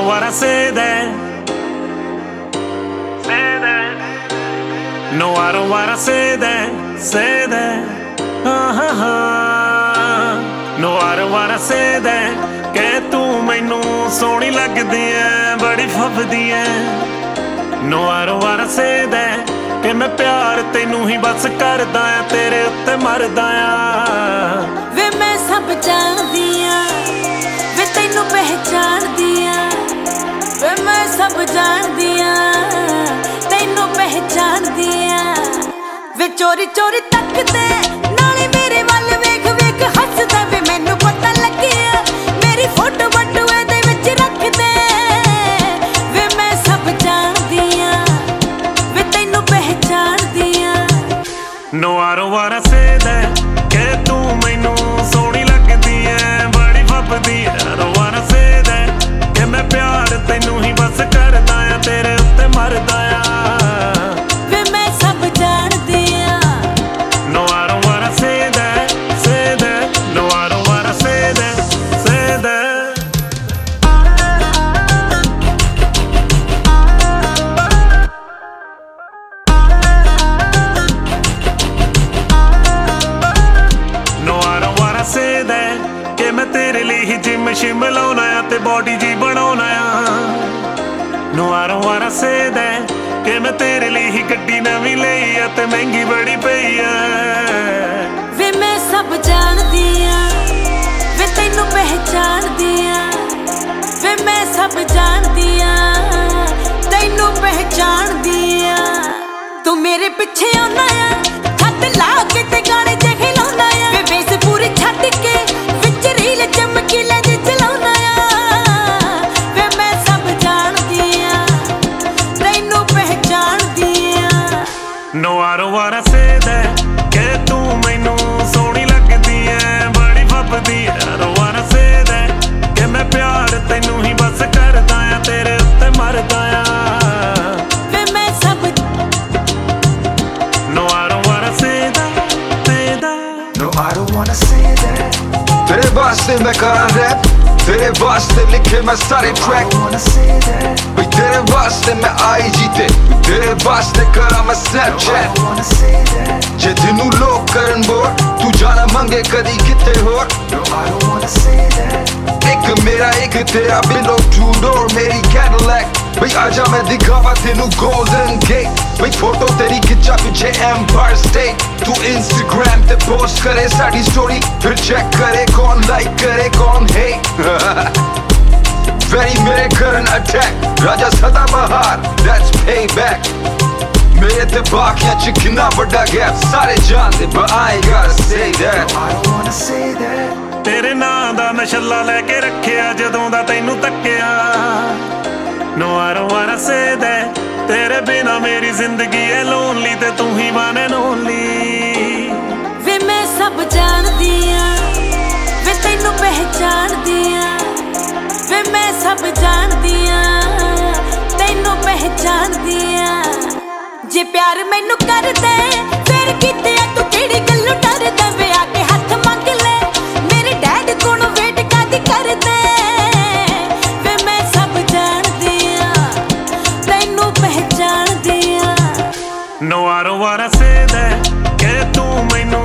wanna say that. No, I don't wanna say that, say that. No, I don't wanna say that. कि तू मैनू सोहनी लगदी ऐ, बड़ी फबदी ऐ. No, I don't wanna say that. कि मैं प्यार तैनू ही बस करदा आ, तेरे उत्ते मरदा आ. वे मैं सब जानदी आ, वे तैनू पहचानदी आ. वे मैं सब जानदी आ, तैनू पहचानदी आ. वे चोरी चोरी तकदे नाले मेरे वल वेख वेख हसदा. वे मैनू पता लगिया मेरी फोटो बटुए दे विच रखदे. वे मैं सब जानदी आ, वे तैनू पहचानदी आ. No, I don't wanna say that. कि तू मैनू सोहनी लगदी ऐ, बड़ी फबदी ऐ. I don't wanna say that. कि मैं प्यार तैनू ही बस करदा आ, तेरे उत्ते मरदा आ. वे मैं सब जानदी आ. No, I don't wanna say that, say that. No, I don't wanna say that, say that. No, I don't wanna say that. कि मैं तेरे लिए ही जिम शिम लाउणा आ ते बॉडी जी बनाउणा आ. No, I don't wanna say that. कि मैं तेरे लिए ही गड्डी नवीं लई आ ते महंगी बड़ी पई आ. वे मैं सब जानदी आ, वे तैनू पहचानदी आ. वे मैं सब जानदी आ, तैनू पहचानदी आ. तू मेरे पिछे आउंदा आ, छत ला के ते गाने जे खिलाउंदा आ. वे बेस पूरी छत के विच रील चमकीले जे चलाउंदा आ. वे मैं सब जानदी आ, तैनू पहचानदी आ. No, I don't wanna say that. कि तू मैनू सोहनी लगदी ऐ, बड़ी फबदी ऐ. I don't wanna say that. कि मैं प्यार तैनू ही बस करदा आ, तेरे उत्ते मरदा आ. वे मैं सब. No, I don't wanna say that, say that. No, I don't wanna say that. तेरे वास्ते मैं करा रैप, तेरे वास्ते लिखे मैं सारे ट्रैक. भाई तेरे वास्ते मैं आई जीते, तेरे वास्ते करा मैं स्नैपचैट. जे तेनू लोग करन बोर, तू जाना मंगे कदी किते होर. एक मेरा एक तेरा बिलो टू डोर मेरी कैडिलैक. भाई आजा मैं दिखावा तेनू गोल्डन गेट. भाई फोटो तेरी खिंचा पीछे एम्पायर स्टेट. तू इंस्टाग्राम ते पोस्ट करे साडी स्टोरी, फिर चेक करे कौन लाइक करे कौन हेट. वेरी मेरे करन अटैक, राजा सदा बहार, that's payback. मेरे ते बाकियां च किन्ना बड़ा गैप, सारे जानदे but I ain't gotta say that. I don't wanna say that. तेरे ਨਾਂ ਦਾ ਮੈਂ ਛੱਲਾ ਲੈ ਕੇ ਰੱਖਿਆ ਜਦੋਂ ਦਾ ਤੈਨੂੰ ਤੱਕਿਆ. No, I don't wanna say that. तेरे बिना मेरी जिंदगी है lonely ते तू ही one and only. वे मैं सब जानदी आ, वे तैनू पहचानदी आ. वे मैं सब जानदी आ, तैनू पहचानदी आ. जे प्यार मैनू कर दे फिर किते तू केड़ी गल्लों डरदा. वे आके हथ मंग ले मेरे डैड कोलों वेट कादी कर दे. वे मैं सब जानदी आ, तैनू पहचानदी आ. No, I don't wanna say that. कि तू मैनू